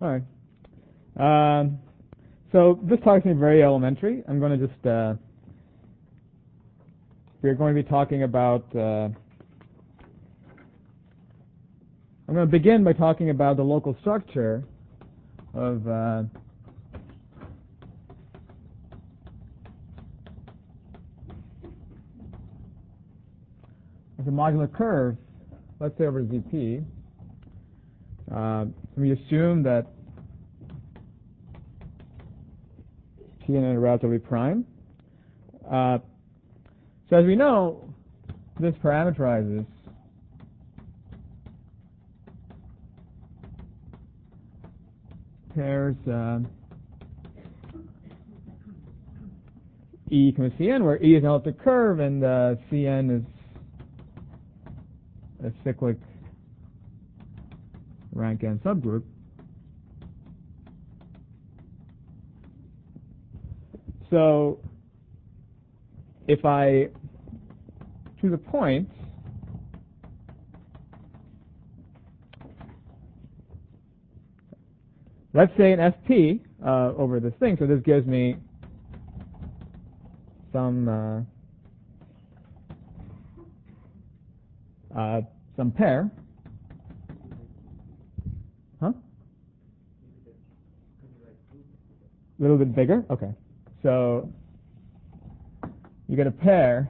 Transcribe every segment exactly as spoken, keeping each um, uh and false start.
All right. Um, so this talk is going to be very elementary. I'm going to just, uh, we're going to be talking about, uh, I'm going to begin by talking about the local structure of uh, the modular curve, let's say over Z P. Uh, we assume that P n is relatively prime. Uh, so as we know, this parameterizes pairs uh, E equals C n, where E is an elliptic curve and uh, C n is a cyclic rank n subgroup. So if I choose a point let's say an F P uh, over this thing, so this gives me some uh, uh, some pair. Huh? A little bit bigger? Okay. So you get a pair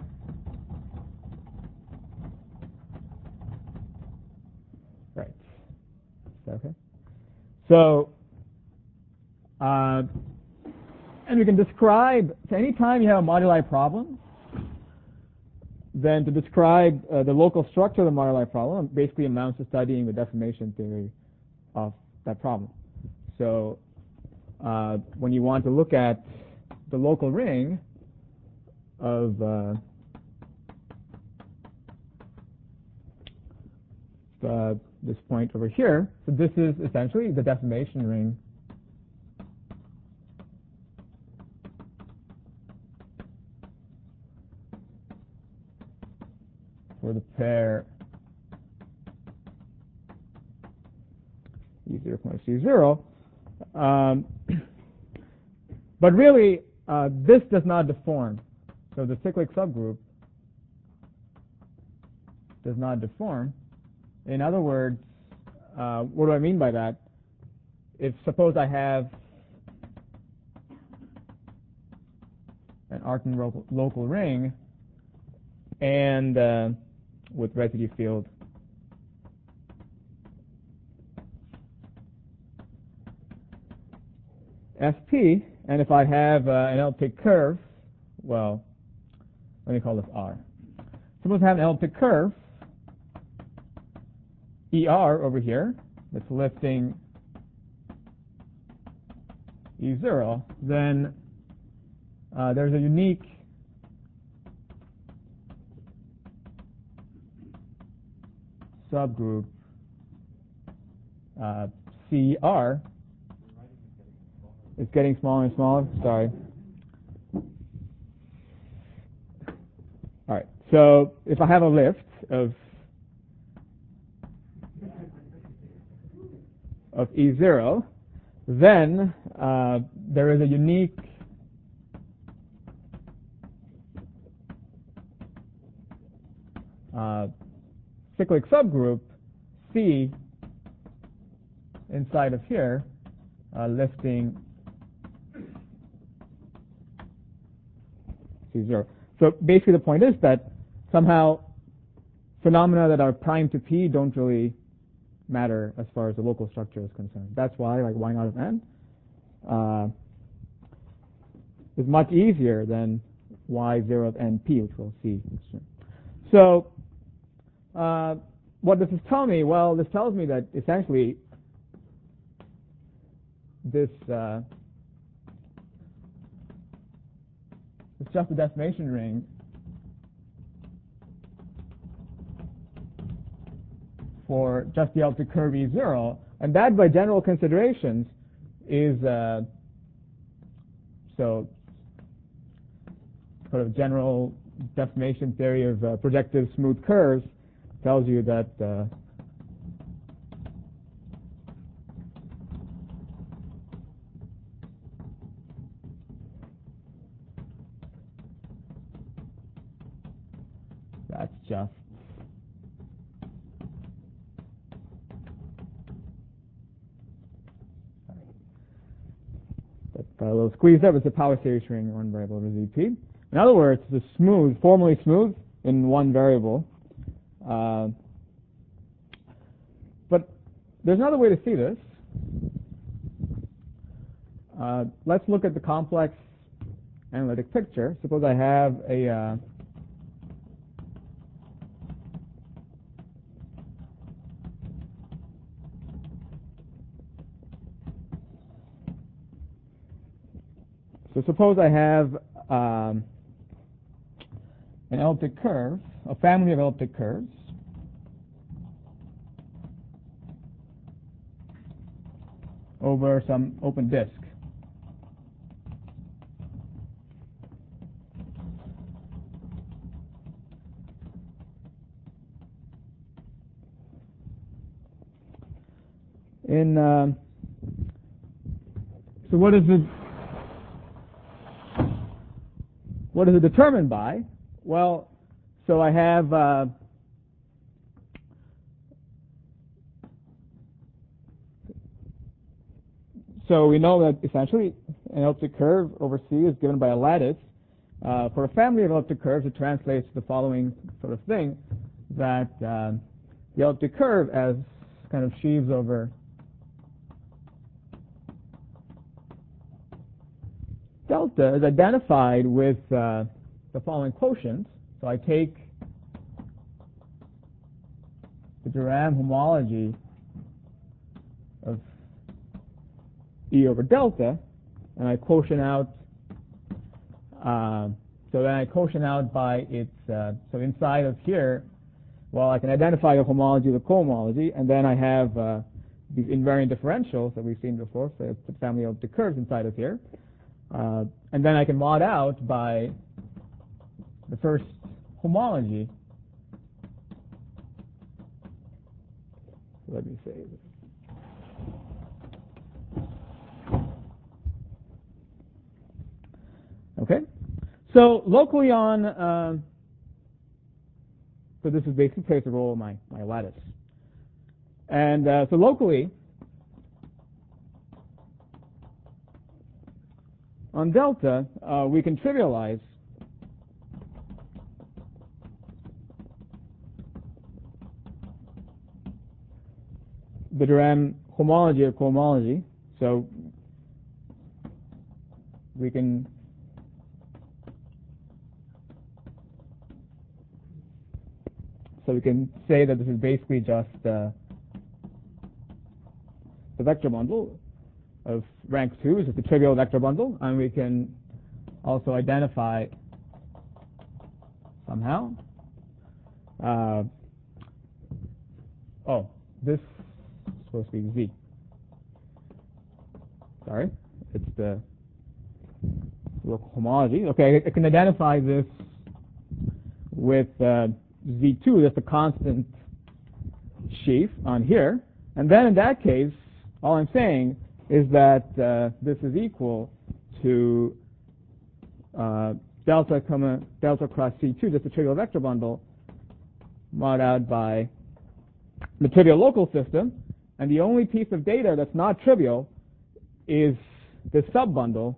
right. Okay. So uh, and we can describe, so anytime you have a moduli problem, then to describe uh, the local structure of the moduli problem basically amounts to studying the deformation theory of that problem. So uh, when you want to look at the local ring of uh, uh, this point over here, so this is essentially the deformation ring for the pair E zero point C zero. Um, but really, uh, this does not deform. So the cyclic subgroup does not deform. In other words, uh, what do I mean by that? If suppose I have an Artin local, local ring and uh, with residue field F P, and if I have uh, an elliptic curve, well, let me call this R. Suppose I have an elliptic curve, E R over here, that's lifting E zero, then uh, there's a unique subgroup uh, C R. It's getting smaller and smaller. Sorry. All right. So if I have a lift of of E zero, then uh, there is a unique uh, cyclic subgroup C inside of here, uh, lifting C zero. So basically the point is that somehow phenomena that are prime to P don't really matter as far as the local structure is concerned. That's why, like, y naught of n uh, is much easier than y zero of n p, which we'll see soon. So uh, what does this tell me? Well, this tells me that essentially this uh, it's just a deformation ring for just the elliptic curve E zero, and that by general considerations is uh, so sort of general deformation theory of uh, projective smooth curves tells you that uh, just got a little squeezed up. It's a power series ring, one variable over Z P. In other words, it's smooth, formally smooth in one variable. Uh, but there's another way to see this. Uh, let's look at the complex analytic picture. Suppose I have a uh, so suppose I have um, an elliptic curve, a family of elliptic curves. Over some open disk. In uh, so what is it? What is it determined by? Well, so I have uh, so we know that essentially an elliptic curve over C is given by a lattice. Uh, for a family of elliptic curves, it translates to the following sort of thing: that uh, the elliptic curve as kind of sheaves over delta is identified with uh, the following quotient. So I take the de Rham homology of E over delta, and I quotient out. Uh, so then I quotient out by its. Uh, so inside of here, well, I can identify the homology, the cohomology, and then I have uh, these invariant differentials that we've seen before. So it's the family of the curves inside of here. Uh, and then I can mod out by the first homology. Let me say this. Okay. So locally on, uh, so this is basically plays the role of my, my lattice. And uh, so locally, on delta, uh, we can trivialize the de Rham homology or cohomology. So we can so we can say that this is basically just uh, the vector bundle of rank two is just a trivial vector bundle, and we can also identify somehow. Uh, oh, this is supposed to be Z. Sorry, it's the local homology. Okay, I can identify this with uh, Z two, that's a constant sheaf on here, and then in that case, all I'm saying is that uh, this is equal to uh, delta comma delta cross C two, just a trivial vector bundle, mod out by the trivial local system, and the only piece of data that's not trivial is this subbundle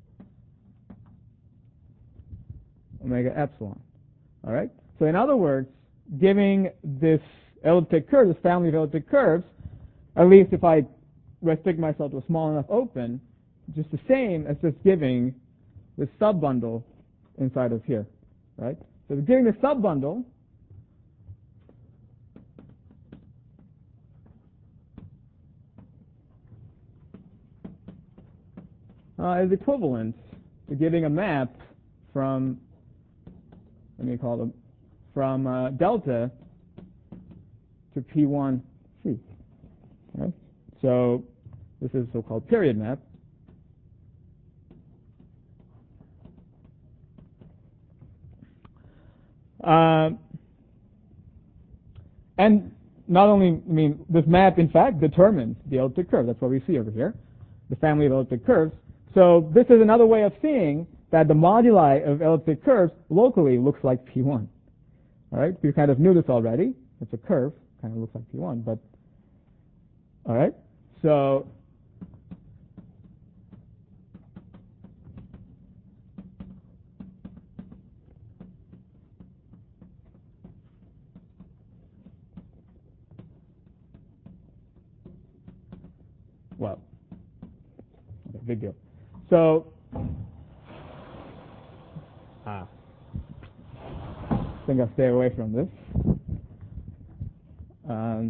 omega epsilon. All right. So in other words, giving this elliptic curve, this family of elliptic curves, at least if I restrict myself to a small enough open, just the same as just giving this subbundle inside of here, right? So giving the subbundle uh, is equivalent to giving a map from, let me call them, from uh, delta to P one C, right? So this is a so-called period map. Uh, and not only, I mean, this map, in fact, determines the elliptic curve. That's what we see over here, the family of elliptic curves. So this is another way of seeing that the moduli of elliptic curves locally looks like P one. All right, we kind of knew this already. It's a curve, kind of looks like P one, but all right. So well, okay, big deal. So ah, I think I'll stay away from this. Um,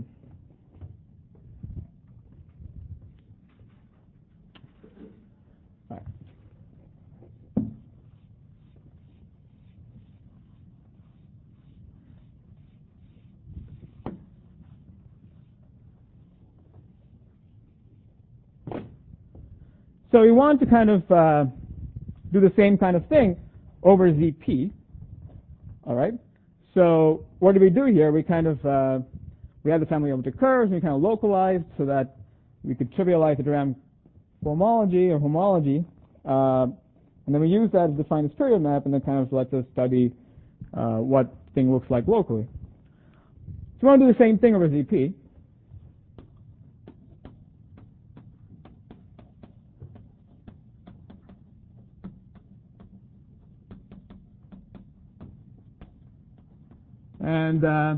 all right. So we want to kind of uh, do the same kind of thing over Z P. All right. So what do we do here? We kind of uh, we have the family of geometric curves, and we kind of localized so that we could trivialize the Durham cohomology or homology, uh, and then we use that to define this period map, and then kind of lets us study uh, what thing looks like locally. So we want to do the same thing over Z P. And uh,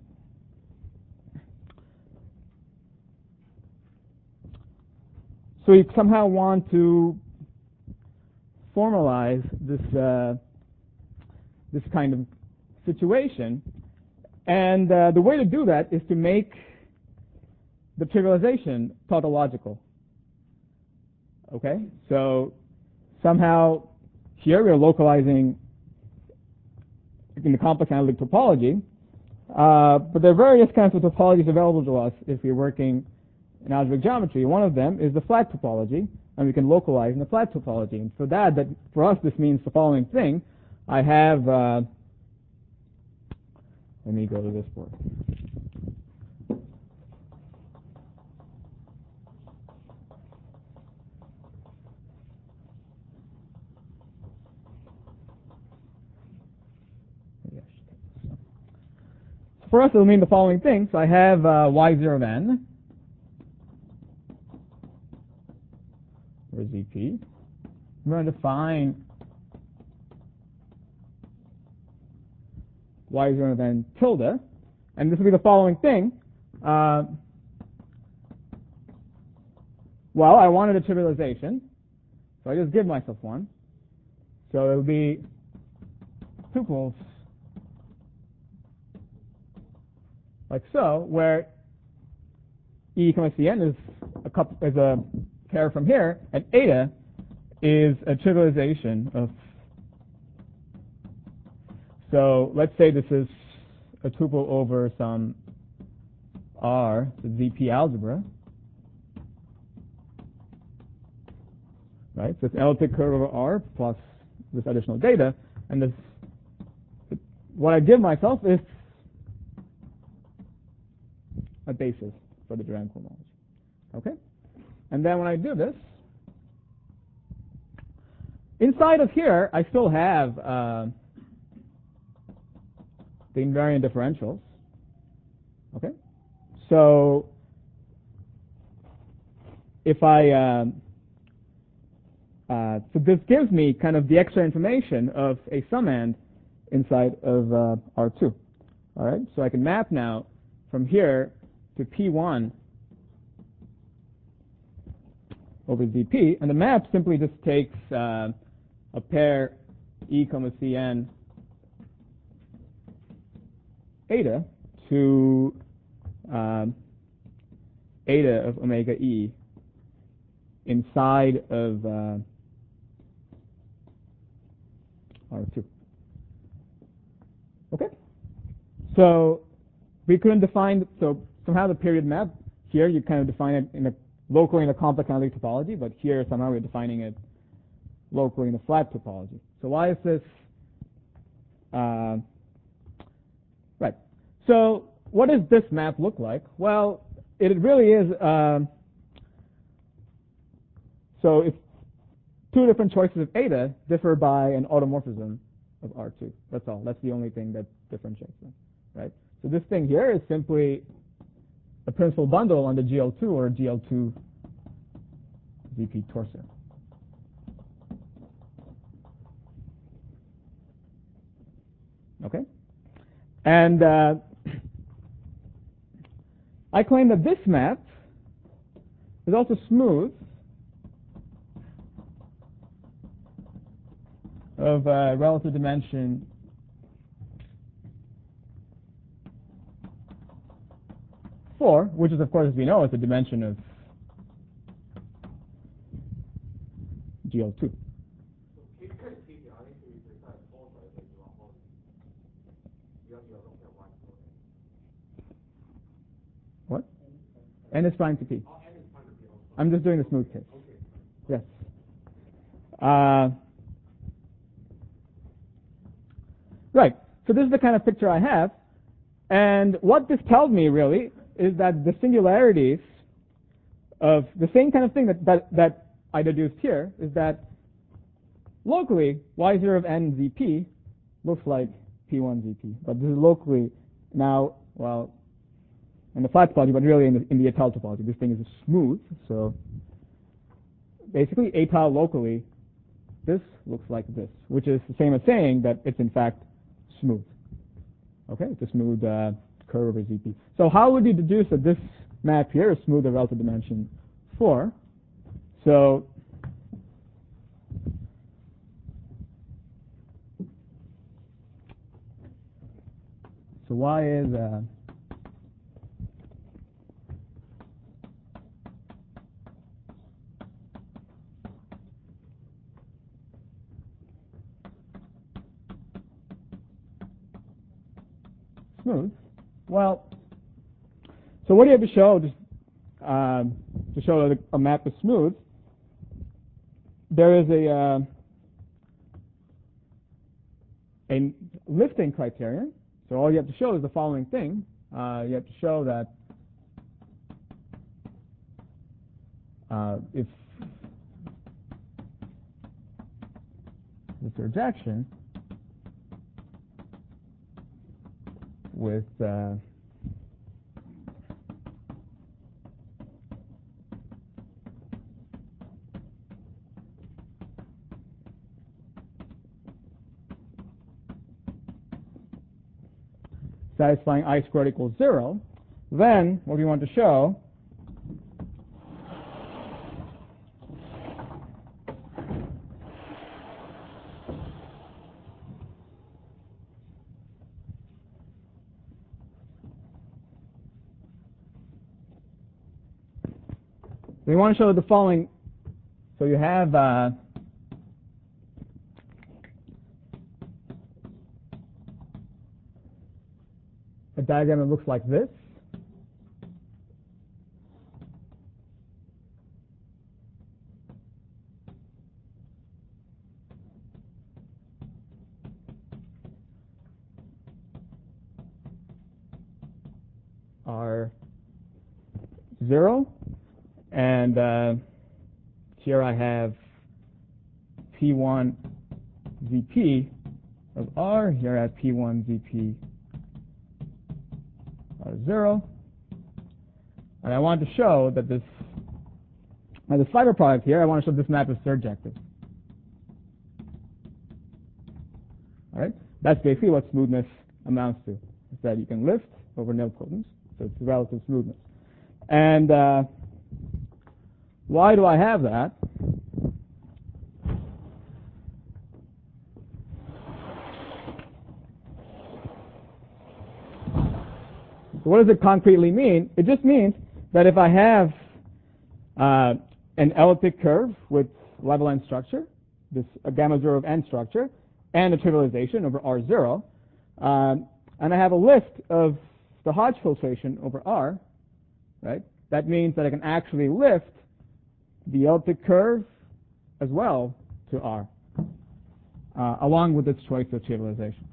so we somehow want to formalize this uh, this kind of situation, and uh, the way to do that is to make the trivialization tautological. Okay, so somehow here we are localizing in the complex analytic topology, uh, but there are various kinds of topologies available to us if we're working in algebraic geometry. One of them is the flat topology, and we can localize in the flat topology. And for that, that for us, this means the following thing. I have, uh, let me go to this board. For us, it will mean the following thing. So I have uh, y zero of n, or Z P. I'm going to define y zero of n tilde, and this will be the following thing. Uh, well, I wanted a trivialization, so I just give myself one. So it will be tuples like so, where E comma Cn is a couple, is a pair from here, and eta is a trivialization of. So let's say this is a tuple over some R, the Z P algebra, right? So it's an elliptic curve over R plus this additional data, and this. What I give myself is a basis for the Durham cohomology. Okay? And then when I do this, inside of here, I still have uh, the invariant differentials. Okay? So if I, uh, uh, so this gives me kind of the extra information of a summand inside of uh, R two. All right? So I can map now from here to P one over Z P, and the map simply just takes uh, a pair E comma Cn eta to um, eta of omega E inside of uh, R two. Okay? So we couldn't define, so somehow the period map, here you kind of define it in a locally in a complex analytic topology, but here somehow we're defining it locally in a flat topology. So why is this? Uh, right. So what does this map look like? Well, it really is. Uh, so if two different choices of eta differ by an automorphism of R two. That's all. That's the only thing that differentiates them, right? So this thing here is simply a principal bundle on the G L two or G L two Z P torso. Okay? And uh, I claim that this map is also smooth of uh, relative dimension four, which is, of course, as we know, is the dimension of G L two. What? N is prime to P. I'm just doing the smooth case. Yes. Uh, right. So this is the kind of picture I have. And what this tells me, really, is that the singularities of the same kind of thing that, that, that I deduced here is that locally, y zero of n z p looks like p one z p. But this is locally now, well, in the flat topology, but really in the, in the étale topology. This thing is smooth. So basically, étale locally, this looks like this, which is the same as saying that it's in fact smooth. Okay, it's a smooth uh, curve over Z P. So how would you deduce that this map here is smooth of relative dimension four? So so y is uh, smooth. Well, so what do you have to show just, uh, to show that a map is smooth? There is a uh, a lifting criterion. So all you have to show is the following thing. Uh, you have to show that uh, if the surjection with uh, satisfying I squared equals zero, then what we want to show we want to show the following. So you have uh, a diagram that looks like this. R zero, and uh, here I have P one Z P of R. Here I have P one Z P R zero, and I want to show that this, now this fiber product here, I want to show this map is surjective. All right, that's basically what smoothness amounts to. Is that you can lift over nilpotence, so it's relative smoothness. And uh, why do I have that? So what does it concretely mean? It just means that if I have uh, an elliptic curve with level n structure, this a gamma zero of n structure, and a trivialization over R zero, um, and I have a lift of the Hodge filtration over R, right? That means that I can actually lift the elliptic curve as well to R, uh, along with its choice of trivialization.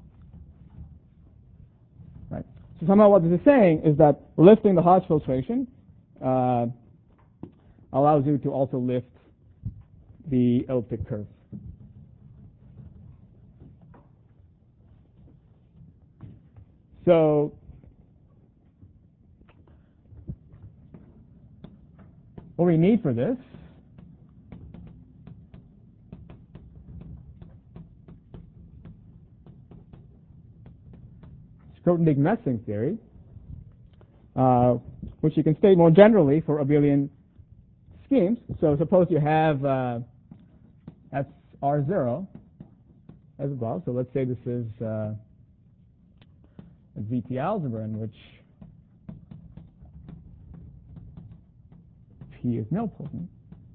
Right. So somehow what this is saying is that lifting the Hodge filtration uh, allows you to also lift the elliptic curve. So what we need for this is Grothendieck-Messing theory, uh, which you can state more generally for abelian schemes. So suppose you have uh, that's R zero as above. So let's say this is uh, a Z T algebra in which P is nilpotent.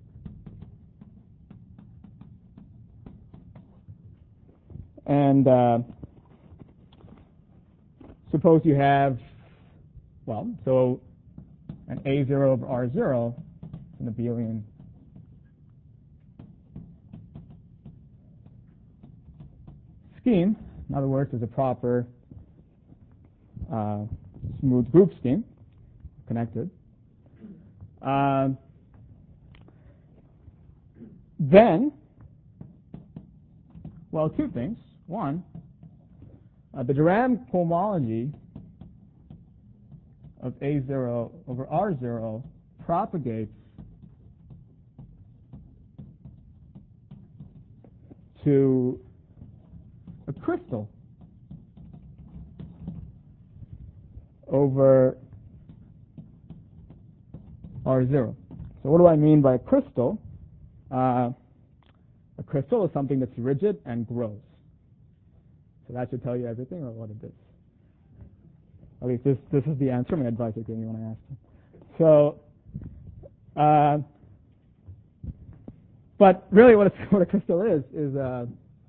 And uh, suppose you have, well, so an A zero over R zero is an abelian scheme. In other words, is a proper uh, smooth group scheme, connected. Uh, then, well, two things. One, uh, the de Rham cohomology of A zero over R zero propagates to a crystal over R zero. So what do I mean by a crystal? Uh, a crystal is something that's rigid and grows. So that should tell you everything or what it is. At least this, this is the answer. My advice will give you when I ask you. So, uh, but really what, it's, what a crystal is, is uh,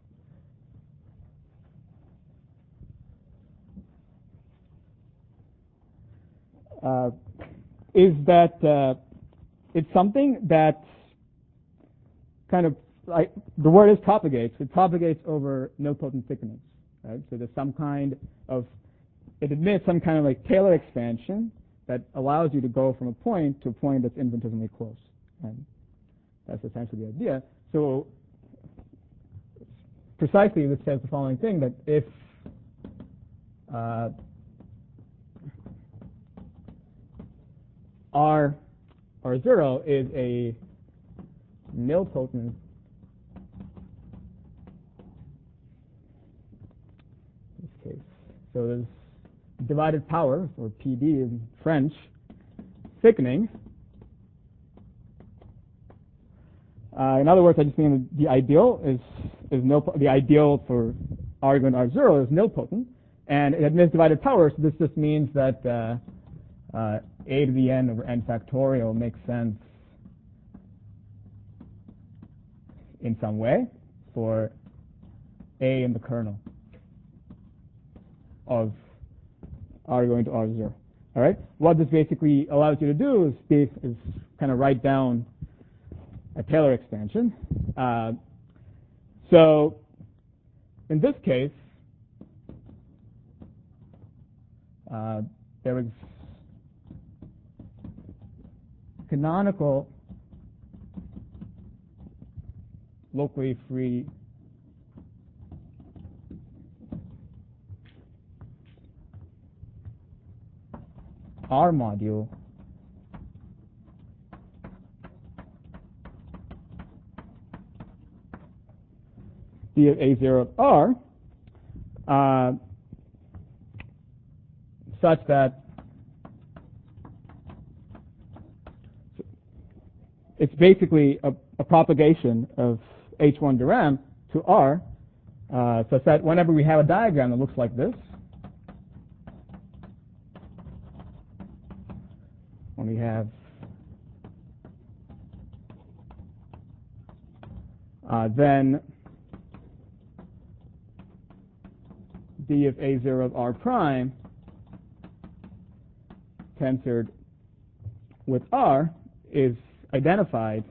uh, is that uh, it's something that kind of, like, the word is propagates. It propagates over nilpotent thickenings, right? So there's some kind of, it admits some kind of like Taylor expansion that allows you to go from a point to a point that's infinitesimally close. And that's essentially the idea. So precisely this says the following thing, that if uh, R, R zero is a nilpotent in this case. So there's divided power, or P D in French, thickening. Uh, in other words, I just mean the ideal is is nil, the ideal for R going to R zero is nilpotent, and it admits divided power. So this just means that uh, uh, a to the n over n factorial makes sense in some way for a in the kernel of R going to R zero. All right. What this basically allows you to do is, be, is kind of write down a Taylor expansion. Uh, so in this case, uh, there is canonical locally free R module D of A zero of R uh, such that it's basically a, a propagation of H one de Rham to R uh, such that whenever we have a diagram that looks like this, when we have uh, then D of A zero of R prime tensored with R is identified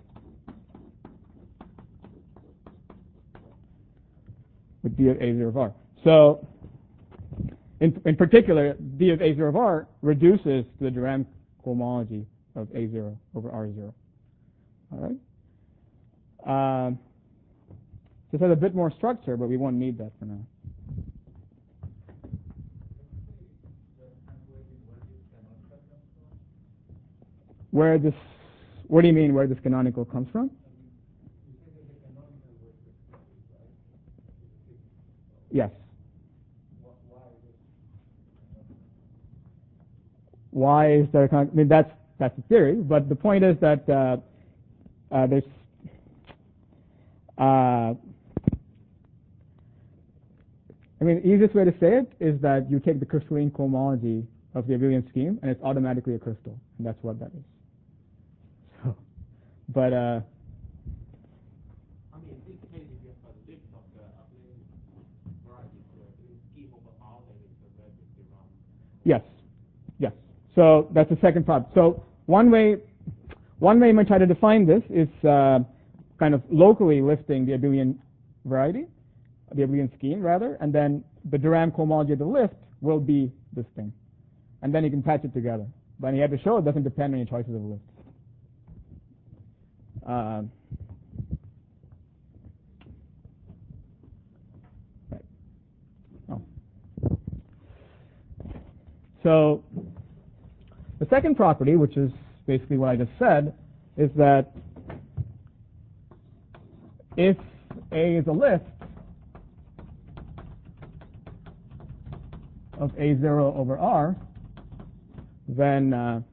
with D of A zero of R. So in, in particular, D of A zero of R reduces the de Rham cohomology of A zero over R zero. All right. Um, this has a bit more structure, but we won't need that for now. where this, what do you mean where this canonical comes from? Yes. Why is there? I mean, that's that's the theory, but the point is that uh, uh, there's. Uh, I mean, the easiest way to say it is that you take the crystalline cohomology of the abelian scheme, and it's automatically a crystal, and that's what that is. So, but. Uh, I mean, in this case, if you have a list of the abelian varieties, the abelian scheme over R, then it's a relatively round. Yes. Yes. So that's the second part. So one way, one way you might try to define this is uh, kind of locally lifting the abelian variety, the abelian scheme rather, and then the Durand cohomology of the lift will be this thing, and then you can patch it together. But you have to show it doesn't depend on your choices of lift. Uh, right. Oh. So. The second property, which is basically what I just said, is that if A is a lift of A zero over R, then uh,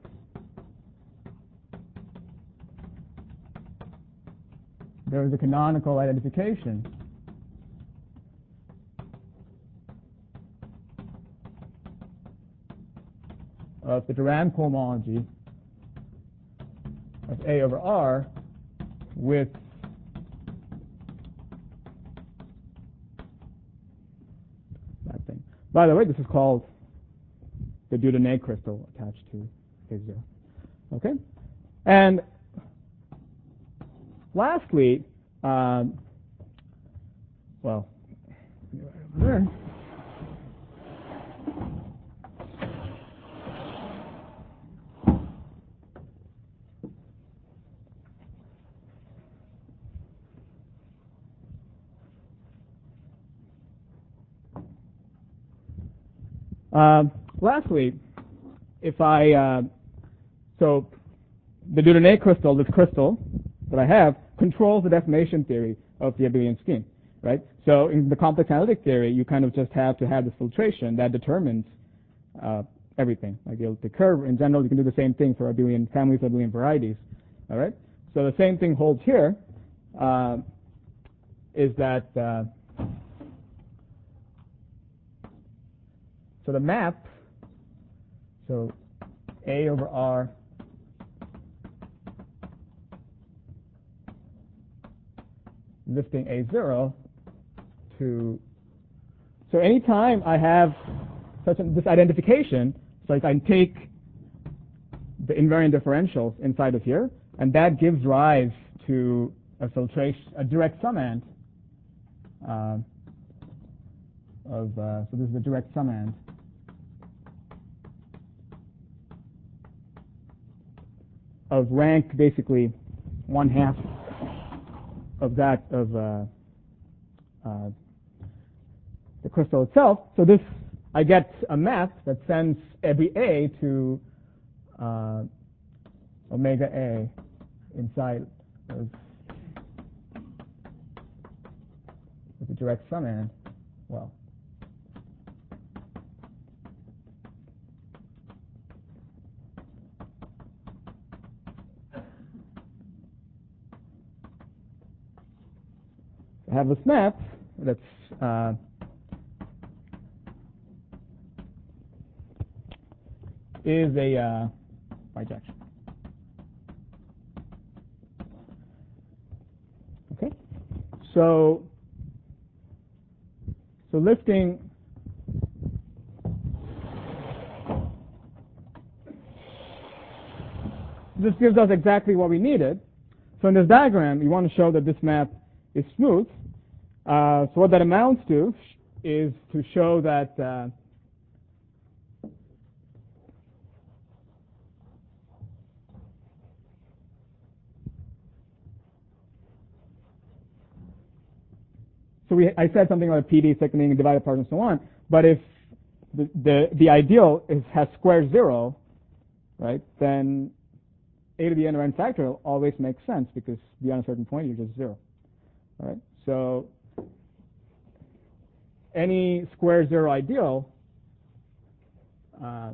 there is a canonical identification of the Durand cohomology of A over R with that thing. By the way, this is called the Dieudonné crystal attached to A zero. Okay? And lastly, um, well, right over there. Uh, lastly, if I, uh, so the Dieudonné crystal, this crystal that I have, controls the deformation theory of the abelian scheme, right? So in the complex analytic theory, you kind of just have to have this filtration that determines uh, everything. Like the elliptic curve, in general, you can do the same thing for abelian families of abelian varieties, all right? So the same thing holds here, uh, is that uh, so the map, so A over R lifting A zero to, so anytime I have such a, this identification, so I can take the invariant differentials inside of here, and that gives rise to a filtration, a direct summand uh, of, uh, so this is a direct summand of rank basically one half of that of uh, uh, the crystal itself. So this, I get a map that sends every A to uh, omega A inside of with the direct summand. Well, I have this map that's uh, is a uh, bijection. Okay, so so lifting this gives us exactly what we needed. So in this diagram, you want to show that this map is smooth. Uh, so what that amounts to is to show that uh, so we, I said something about P D thickening and divided part and so on, but if the, the, the ideal is, has square zero, right, then a to the n of n factorial always makes sense because beyond a certain point you're just zero. All right? So any square zero ideal uh,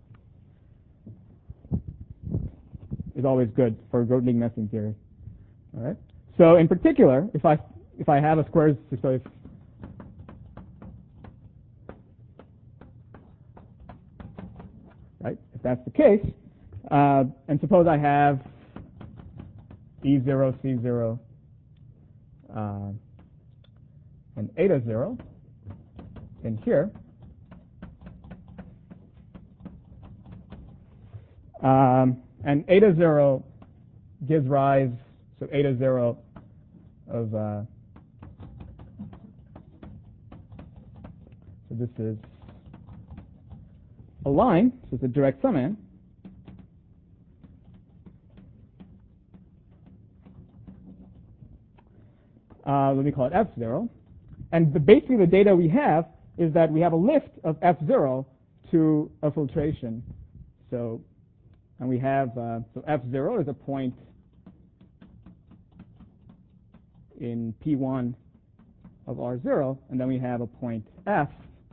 is always good for Grothendieck nesting theory. All right? So in particular, if I if I have a square, so if right, if that's the case, uh, and suppose I have E zero, C zero, uh, and eta zero in here, um, and eta zero gives rise, so eta zero of, uh, so this is a line, so it's a direct summand. Uh, let me call it F zero. And the, basically the data we have is that we have a lift of F zero to a filtration. So, and we have, uh, so F zero is a point in P one of R zero, and then we have a point F,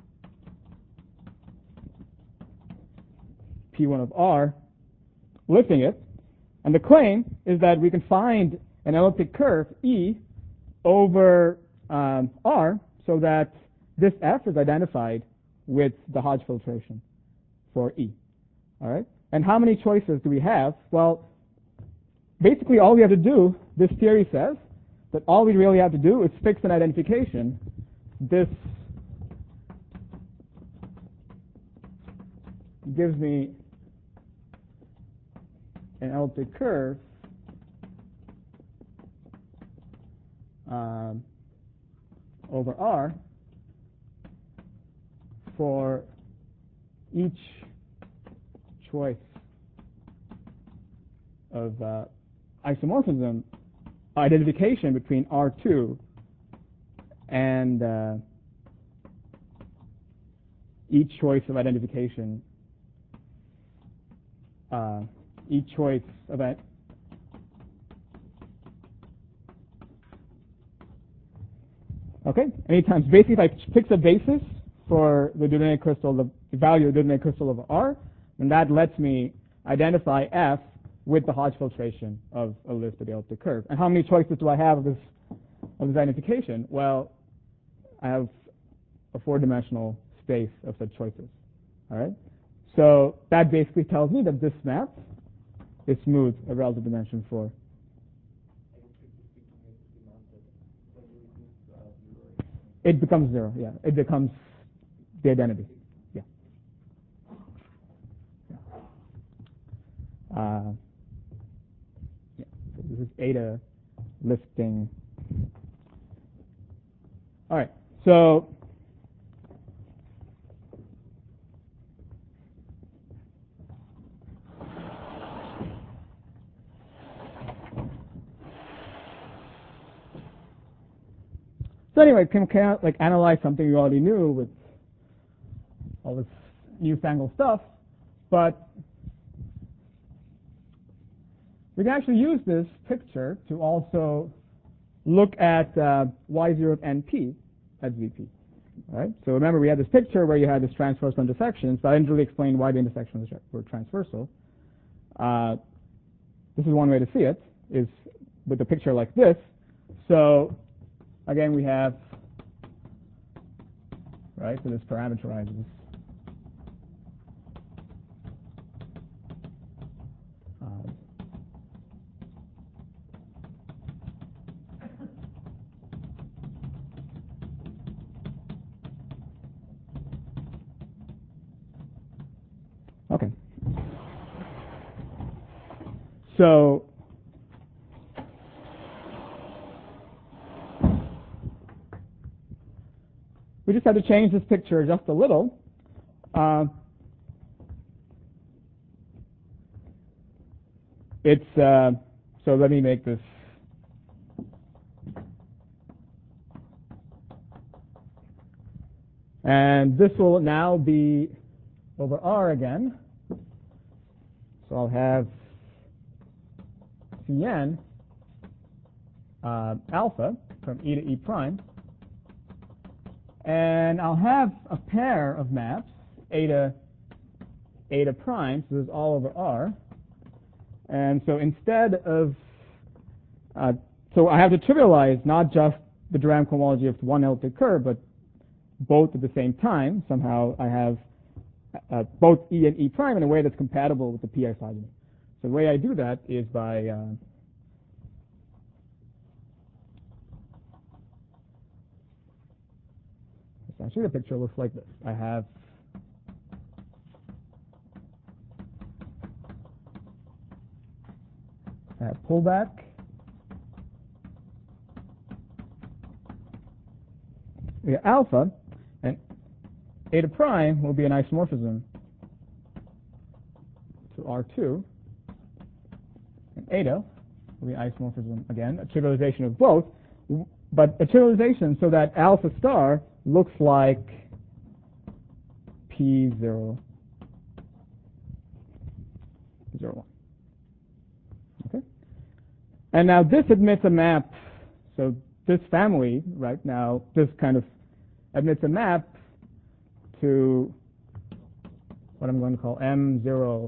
P one of R, lifting it. And the claim is that we can find an elliptic curve, E, over um, R, so that this F is identified with the Hodge filtration for E. All right? And how many choices do we have? Well, basically all we have to do, this theory says, that all we really have to do is fix an identification. This gives me an elliptic curve um, over R for each choice of uh, isomorphism identification between R two and uh, each choice of identification, uh, each choice of it. Okay, anytime. Basically, if I fix a basis for the Dieudonné crystal, the value of the Dieudonné crystal of R, and that lets me identify F with the Hodge filtration of a lift of the elliptic curve. And how many choices do I have of this of this identification? Well, I have a four-dimensional space of such choices. All right. So that basically tells me that this map is smooth of relative dimension four. It becomes zero. Yeah, it becomes the identity. Yeah. yeah. Uh, yeah. So this is eta lifting. All right. So So anyway, can, can like analyze something you already knew with all this newfangled stuff, but we can actually use this picture to also look at uh, Y zero of N P as V P. All right? So remember, we had this picture where you had this transversal intersections, but I didn't really explain why the intersections were transversal. Uh, this is one way to see it, is with a picture like this. So again, we have, right, so this parameterizes. Uh, okay. So we just had to change this picture just a little. Uh, it's, uh, so let me make this. And this will now be over R again. So I'll have Cn uh, alpha from E to E prime. And I'll have a pair of maps, eta, eta prime, so this is all over R. And so instead of, uh, so I have to trivialize not just the Durand cohomology of one elliptic curve, but both at the same time. Somehow I have uh, both E and E prime in a way that's compatible with the P isogeny. So the way I do that is by uh, actually the picture looks like this. I have I have pullback. We have alpha, and eta prime will be an isomorphism to R two, and eta will be isomorphism again, a trivialization of both, but a trivialization so that alpha star looks like P zero, zero one. Okay? And now this admits a map, so this family right now, this kind of admits a map to what I'm going to call M zero.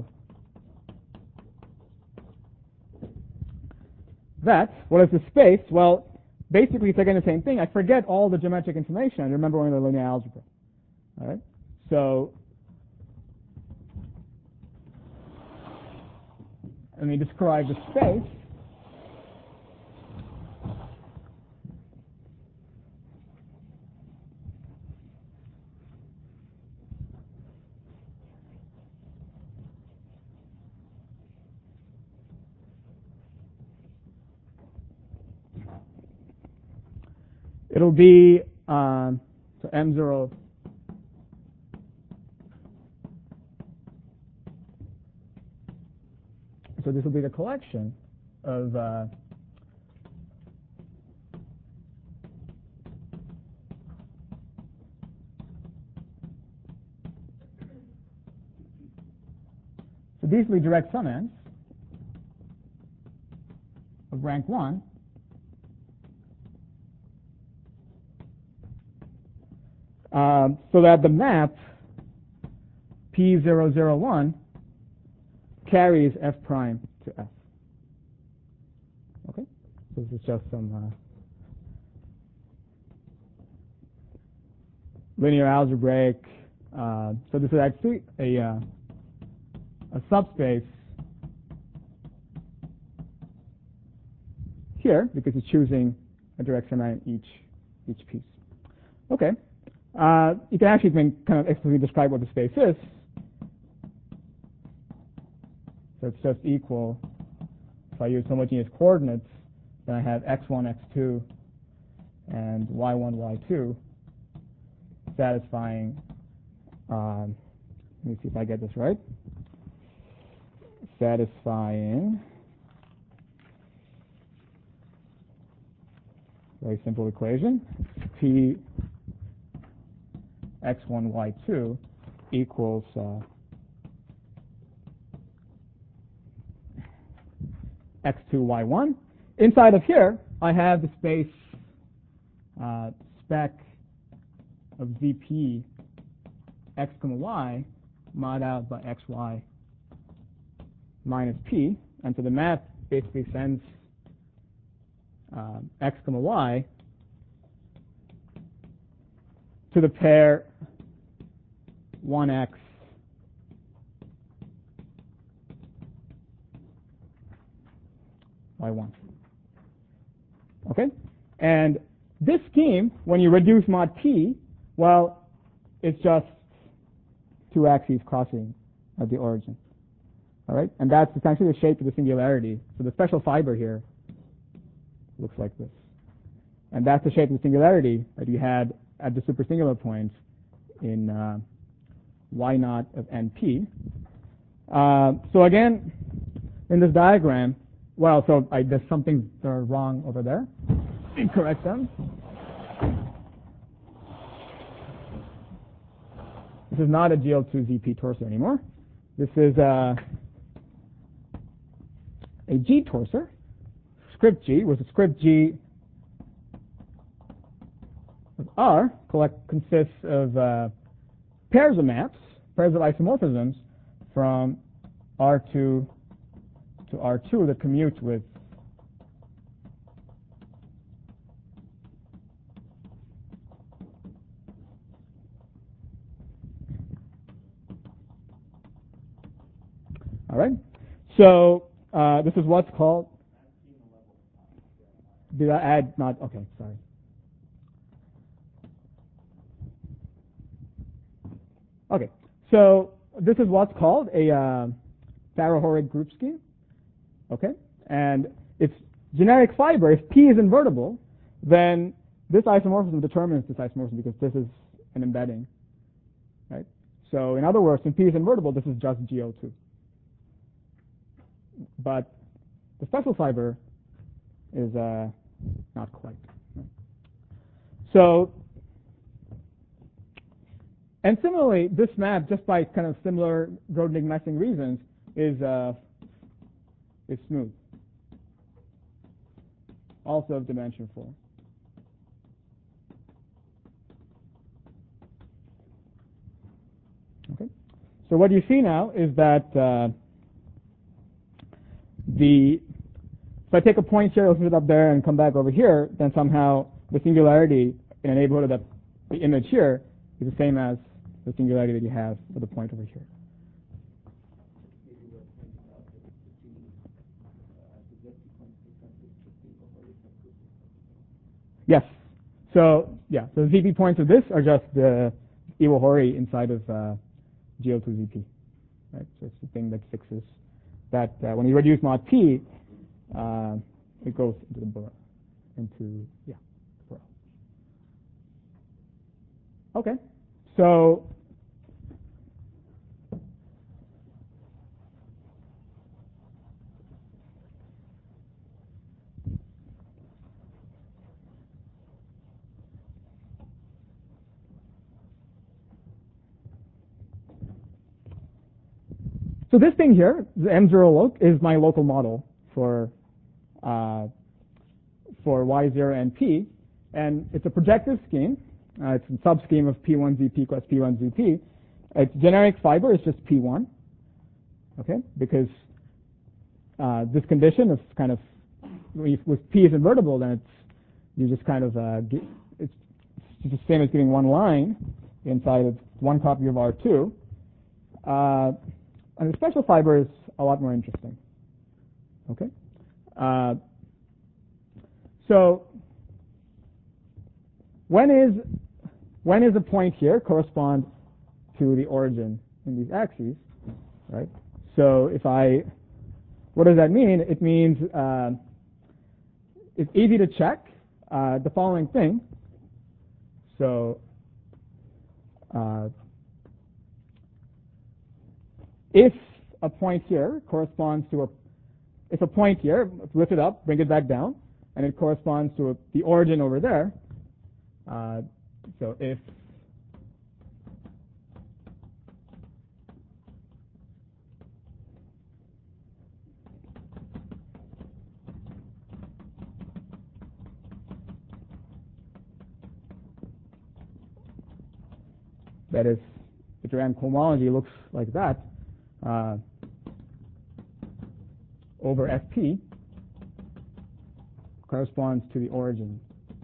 That, what is the space? Well, basically it's again the same thing. I forget all the geometric information. I remember only the linear algebra. All right? So let me describe the space. It'll be um, so M zero so this will be the collection of uh, so these will be direct summands of rank one. Um, so that the map P zero zero one carries F prime to F. Okay? So this is just some uh, linear algebraic. Uh, so this is actually a, uh, a subspace here because it's choosing a direct summand in each, each piece. Okay. Uh, you can actually kind of explicitly describe what the space is. So it's just equal. If I use homogeneous coordinates, then I have x one, x two, and y one, y two satisfying. Um, let me see if I get this right. Satisfying. Very simple equation. P x one, y two equals uh, x two, y one. Inside of here, I have the space uh, spec of Z P x comma y mod out by xy minus p. And so the map basically sends uh, x comma y to the pair one x y one. Okay? And this scheme, when you reduce mod t, well, it's just two axes crossing at the origin. All right? And that's essentially the shape of the singularity. So the special fiber here looks like this. And that's the shape of the singularity that you had at the supersingular point in uh, y naught of np. Uh, so again, in this diagram, well, so I, there's something that are wrong over there. Correct them. This is not a G L two Z P torsor anymore. This is uh, a G torsor, script G, where the script G of R collect, consists of uh, pairs of maps, pairs of isomorphisms from R two to R two that commute with all right. So uh, this is what's called. Did I add not? Okay, sorry. Okay, so this is what's called a uh, Faro-Horrigh group scheme. Okay, and its generic fiber, if P is invertible, then this isomorphism determines this isomorphism because this is an embedding, right? So in other words, when P is invertible, this is just G O two. But the special fiber is uh, not quite. So, and similarly, this map, just by kind of similar Grothendieck-Messing reasons, is uh, is smooth, also of dimension four. Okay. So what you see now is that uh, the if I take a point here, put it up there, and come back over here, then somehow the singularity in a neighborhood of the, the image here is the same as the singularity that you have for the point over here. Yes. So yeah. So the Z P points of this are just the Iwo-Horrigh inside of uh, G O two Z P. Right. So it's the thing that fixes that uh, when you reduce mod P, uh, it goes into the Burrow, into yeah, Burrow. Okay. So So this thing here, the M zero loc, is my local model for uh, for Y zero and P, and it's a projective scheme. Uh, it's a subscheme of P one Z P plus P one Z P. Its generic fiber is just P one, okay? Because uh, this condition is kind of, with P is invertible, then it's you just kind of uh, get, it's just the same as giving one line inside of one copy of R two. Uh, And the special fiber is a lot more interesting. Okay, uh, so when is when is a point here correspond to the origin in these axes, right? So if I, what does that mean? It means uh, it's easy to check uh, the following thing. So uh, if a point here corresponds to a, if a point here, lift it up, bring it back down, and it corresponds to a, the origin over there. Uh, so if that is, the Durand cohomology looks like that, uh, over F P corresponds to the origin.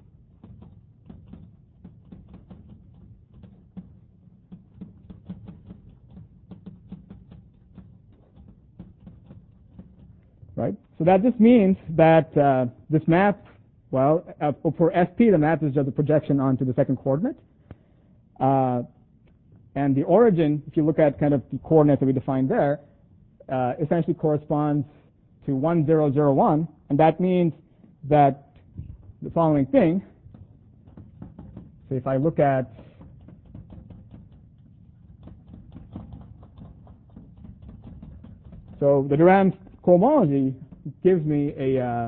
Right? So that just means that uh, this map, well, uh, for F P, the map is just a projection onto the second coordinate. Uh, and the origin, if you look at kind of the coordinates that we defined there, uh, essentially corresponds to one zero zero one, and that means that the following thing. So if I look at so the Durand cohomology gives me a uh,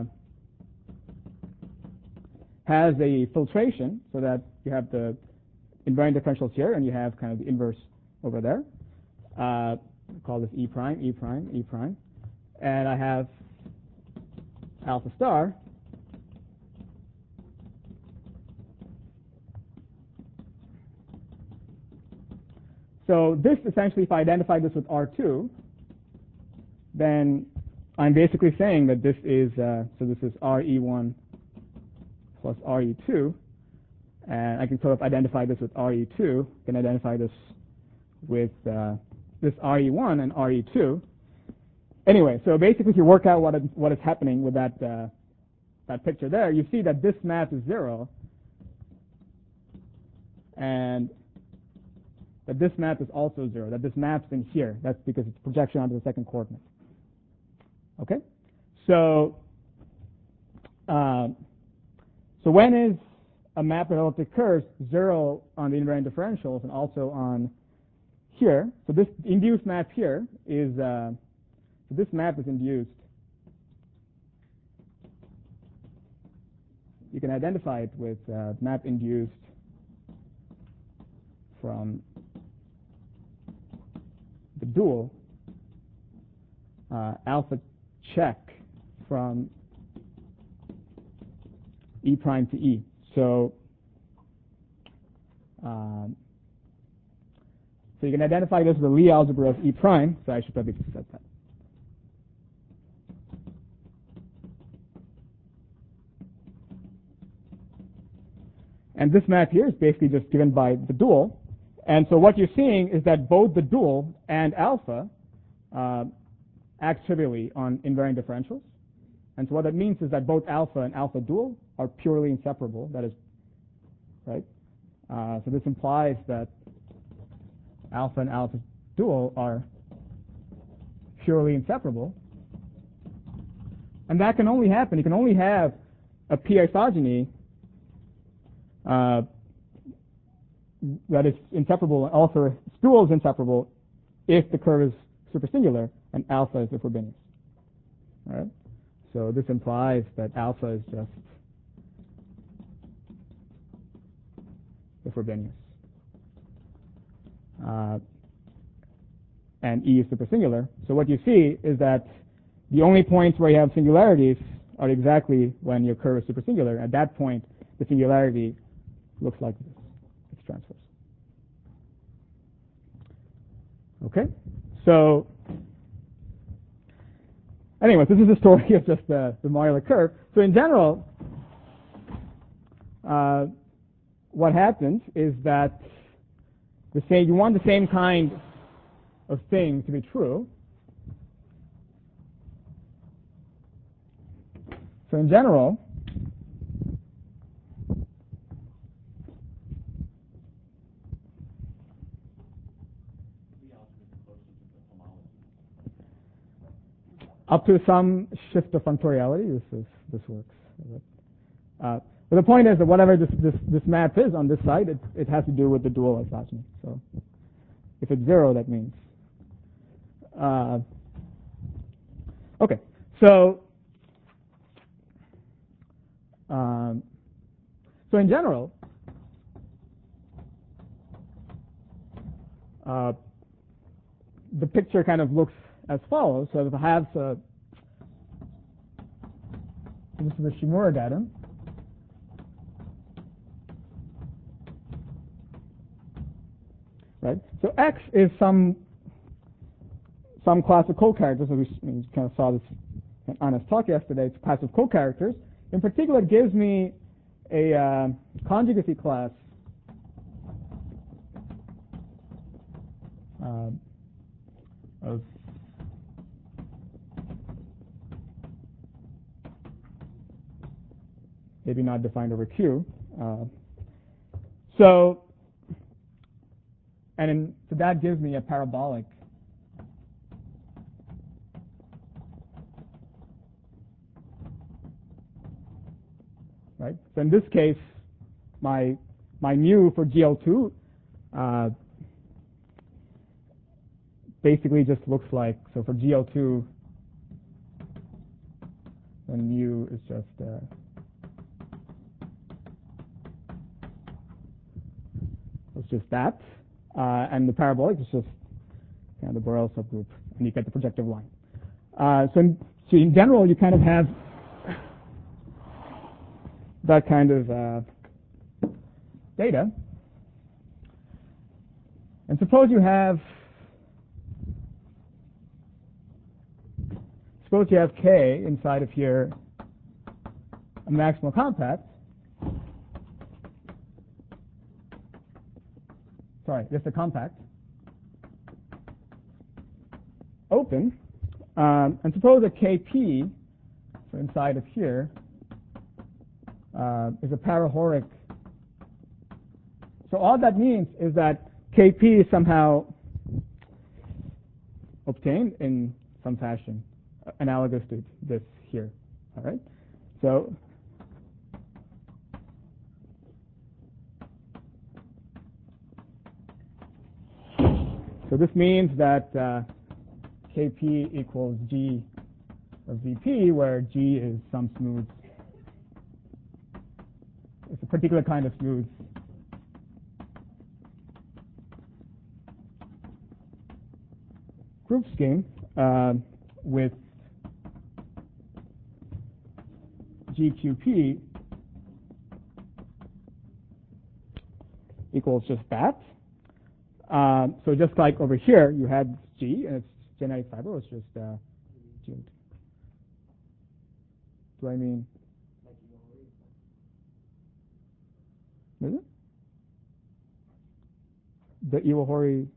has a filtration so that you have the invariant differentials here and you have kind of the inverse over there. Uh, call this E prime, E prime, E prime, and I have alpha star. So this essentially, if I identify this with R two, then I'm basically saying that this is, uh, so this is R E one plus R E two, and I can sort of identify this with R E two, can identify this with uh, this R E one and R E two. Anyway, so basically if you work out what, it, what is happening with that, uh, that picture there, you see that this map is zero, and that this map is also zero, that this map's in here. That's because it's projection onto the second coordinate. Okay? So, uh, so when is a map of elliptic curves zero on the invariant differentials and also on here? So this induced map here is, uh, so this map is induced. You can identify it with uh, map induced from the dual uh, alpha check from E prime to E. So, um, so you can identify this with the Lie algebra of E prime. So I should probably just set that. And this map here is basically just given by the dual. And so what you're seeing is that both the dual and alpha uh, act trivially on invariant differentials. And so what that means is that both alpha and alpha dual are purely inseparable. That is, right? Uh, so this implies that alpha and alpha dual are purely inseparable. And that can only happen. You can only have a P isogeny uh, that is inseparable, and also dual is inseparable if the curve is supersingular and alpha is the Frobenius. All right? So this implies that alpha is just the Frobenius. Uh, and E is supersingular. So what you see is that the only points where you have singularities are exactly when your curve is supersingular. At that point, the singularity looks like this. It's transverse. Okay? So, anyway, this is the story of just the, the modular curve. So in general, uh, what happens is that the same, you want the same kind of thing to be true. So in general, up to some shift of functoriality, this is this works. Uh, but the point is that whatever this, this, this map is on this side, it, it has to do with the dual isogeny. So if it's zero, that means. Uh, okay, so um, so in general, uh, the picture kind of looks as follows. So if I have uh, this is the Shimura datum. Right? So X is some some class of co-characters. We, we kind of saw this in Anna's talk yesterday. It's a class of co-characters. In particular, it gives me a uh, conjugacy class uh, of maybe not defined over Q. Uh, so, and in, so that gives me a parabolic right. So in this case, my my mu for G L two uh, basically just looks like, so for G L two, then mu is just uh, it's just that, uh, and the parabolic is just kind of the Borel subgroup, and you get the projective line. Uh, so, in, so in general, you kind of have that kind of uh, data. And suppose you have suppose you have K inside of here, a maximal compact. Sorry, just a compact. Open. Um, and suppose that K P, so inside of here, uh, is a parahoric. So all that means is that K P is somehow obtained in some fashion, uh, analogous to this here. All right. So so this means that uh, K P equals G of V P, where G is some smooth. It's a particular kind of smooth. Group scheme uh, with G Q P equals just that. Um, so just like over here, you had G, and its genetic fiber, it's just uh, G. Do I mean? Is it? The Iwahori.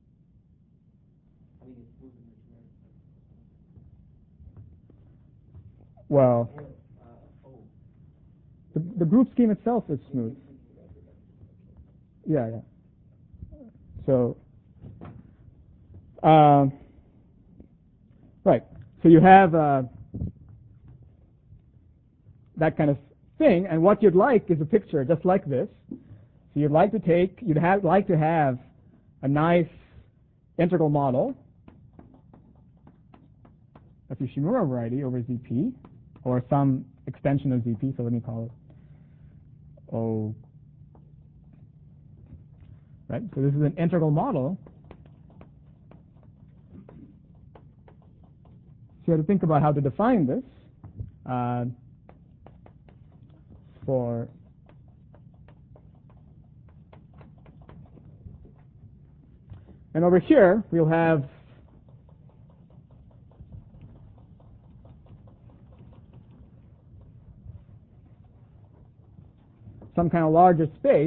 Well, the, the group scheme itself is smooth. Yeah, yeah. So, uh, right. So you have uh, that kind of thing, and what you'd like is a picture just like this. So you'd like to take, you'd have like to have a nice integral model of your Shimura variety over Z P, or some extension of Z P. So let me call it O. Right. So this is an integral model. So you have to think about how to define this uh, for and over here we'll have some kind of larger space.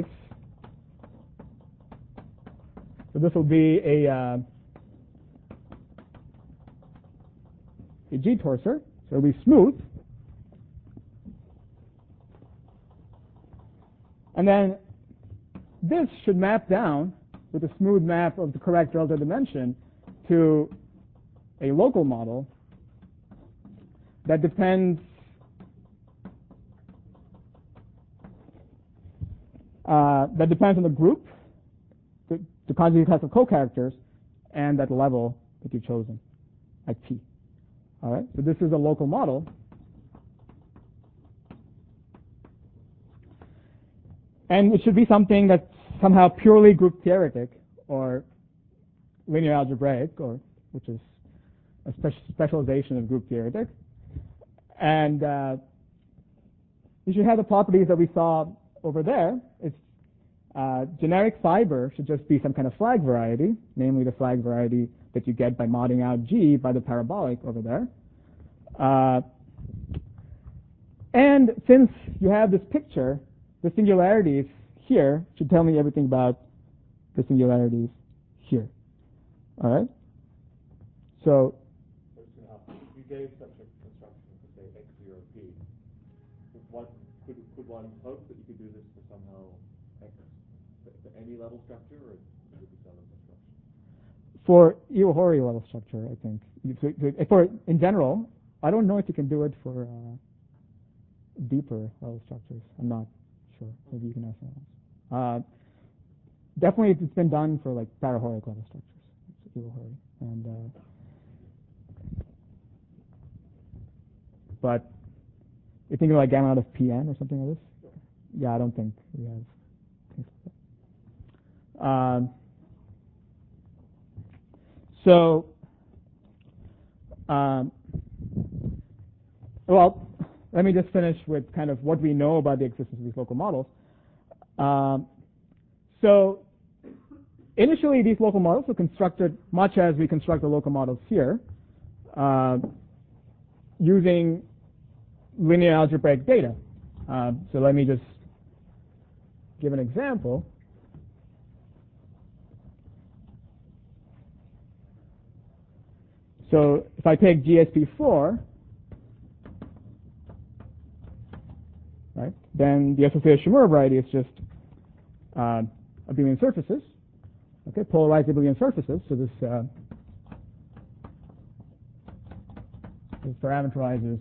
So this will be a uh, a G-torsor, so it'll be smooth. And then this should map down with a smooth map of the correct relative dimension to a local model that depends uh, that depends on the group, the, the conjugate class of co-characters, and that level that you've chosen at T. All right, so this is a local model. And it should be something that's somehow purely group theoretic or linear algebraic, or which is a spe specialization of group theoretic. And uh, you should have the properties that we saw over there. It's uh, generic fiber should just be some kind of flag variety, namely the flag variety that you get by modding out G by the parabolic over there. Uh, and since you have this picture, the singularities here should tell me everything about the singularities here. All right? So, if you gave such a construction for, say, X zero P, what, could, could one hope that you could do this for somehow X, for any level structure, or would it be some construction? For Iwahori level structure, I think. For, in general, I don't know if you can do it for uh, deeper level structures. I'm not sure. Maybe you can ask someone else. Uh, definitely, it's been done for like parahoric level structures. Iwahori. And uh, but you think of like gamma out of P N or something like this? Yeah, I don't think we have things like that. Um, so, um, well, let me just finish with kind of what we know about the existence of these local models. Um, so initially, these local models were constructed much as we construct the local models here, uh, using linear algebraic data. Uh, so let me just give an example. So if I take G S P four, right, then the associated Shimura variety is just uh, abelian surfaces, okay, polarized abelian surfaces. So this, uh, this parameterizes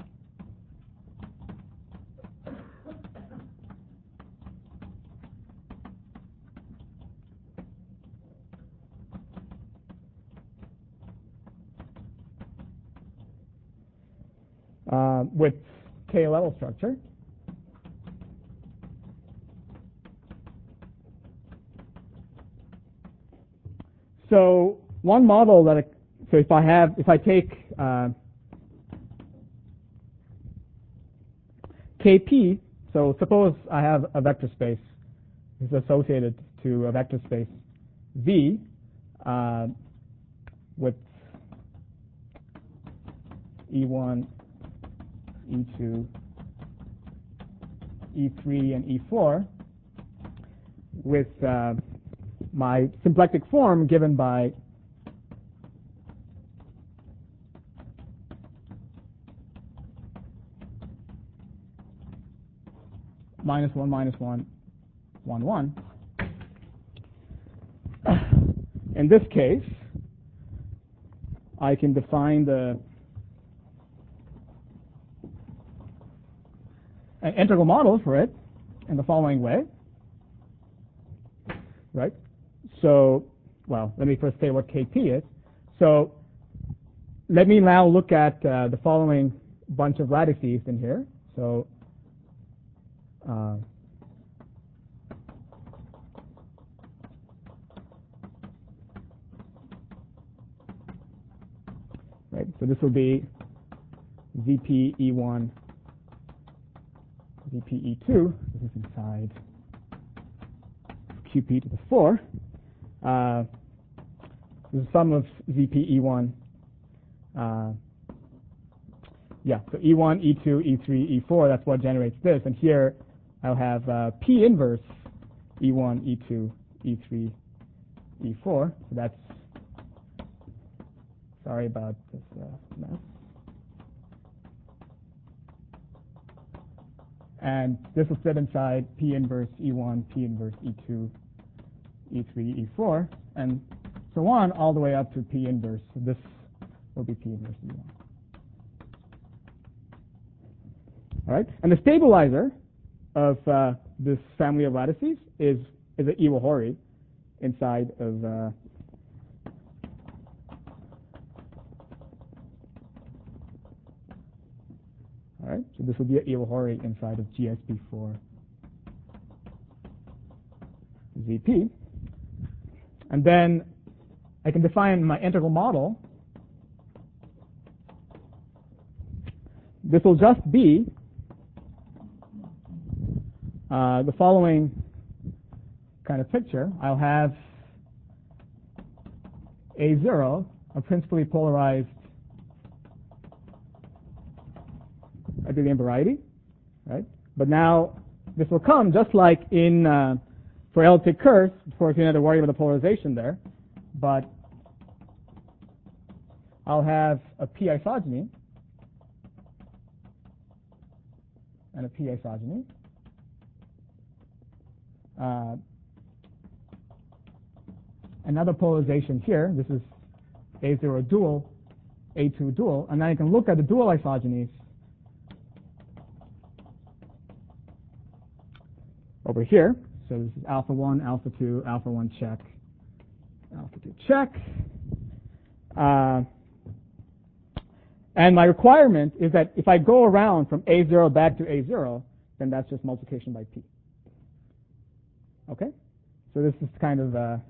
uh, with K level structure. So one model that, I, so if I have, if I take uh, K P, so suppose I have a vector space is associated to a vector space V uh, with E one, E two, E three, and E four with uh, my symplectic form given by minus one, minus one, one, one. In this case, I can define the an integral model for it in the following way, right? So, well, let me first say what K P is. So let me now look at uh, the following bunch of lattices in here. So uh, right, so this will be V P E one, V P E two, this is inside Q P to the four. Uh, this is the sum of V P E one. Uh, yeah, so E one, E two, E three, E four, that's what generates this. And here I'll have uh, P inverse E one, E two, E three, E four. So that's, sorry about this uh, mess. And this will fit inside P inverse E one, P inverse E two, E three, E four, and so on all the way up to P inverse. So this will be P inverse E one. All right, and the stabilizer of uh, this family of lattices is is an Iwahori inside of uh, all right. So this will be an Iwahori inside of G S P four Z P, and then I can define my integral model. This will just be uh, the following kind of picture. I'll have A zero, a principally polarized abelian variety, right? But now this will come just like in uh, for elliptic curves. Of course, you don't have to worry about the polarization there, but I'll have a P isogeny and a P isogeny. Uh, another polarization here. This is A zero dual, A two dual, and now you can look at the dual isogenies over here. So this is alpha one, alpha two, alpha one check, alpha two check. Uh, and my requirement is that if I go around from A zero back to A zero, then that's just multiplication by P. Okay? So this is kind of a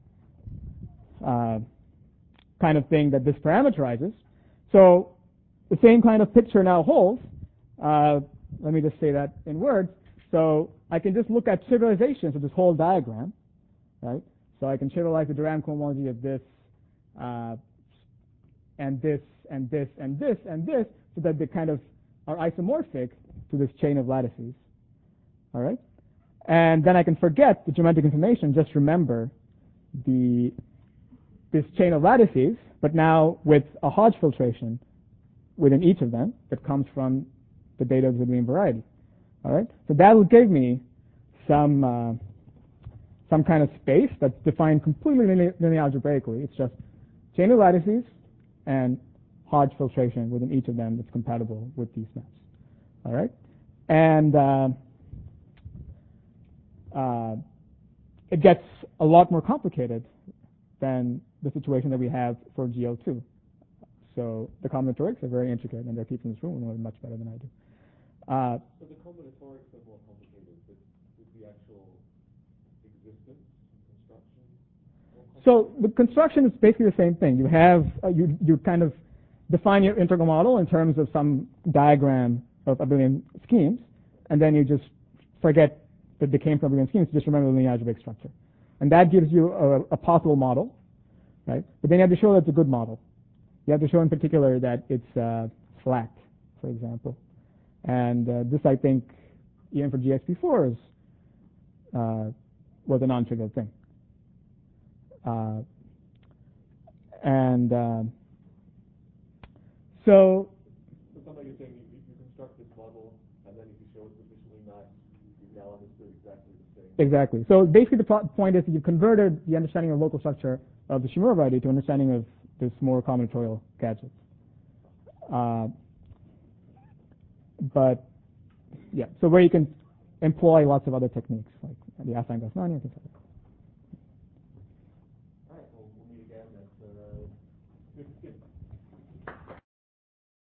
uh, kind of thing that this parameterizes. So the same kind of picture now holds. Uh, let me just say that in words. So I can just look at trivializations of this whole diagram, right? So I can trivialize the Durand cohomology of this, uh, and this, and this, and this, and this, so that they kind of are isomorphic to this chain of lattices. All right? And then I can forget the geometric information, just remember the this chain of lattices, but now with a Hodge filtration within each of them that comes from the data of the Abelian variety. All right? So that will give me some uh, some kind of space that's defined completely linear, linear algebraically. It's just chain of lattices and Hodge filtration within each of them that's compatible with these maps. All right? And uh, uh, it gets a lot more complicated than the situation that we have for G L two. So the combinatorics are very intricate, and there are people in this room who know it much better than I do. Uh, so the combinatorics are more complicated, but is the actual existence and construction more complicated? So the construction is basically the same thing. You have uh, you you kind of define your integral model in terms of some diagram of abelian schemes, and then you just forget that they came from abelian schemes. Just remember the linear algebraic structure, and that gives you a, a possible model, right? But then you have to show that it's a good model. You have to show in particular that it's uh, flat, for example. And uh, this, I think, even for G X P four is, uh, was a non-trivial thing. Uh, and uh, so... So somebody you're saying you, you construct this model, and then if you show it sufficiently nice, you've now understood exactly the same. Exactly. So basically the point is that you've converted the understanding of local structure of the Shimura variety to understanding of this more combinatorial gadgets. Uh, but, yeah, so where you can employ lots of other techniques, like the Aslan-Gosnani and things like that. All right, well, we'll meet again at uh, fifteen.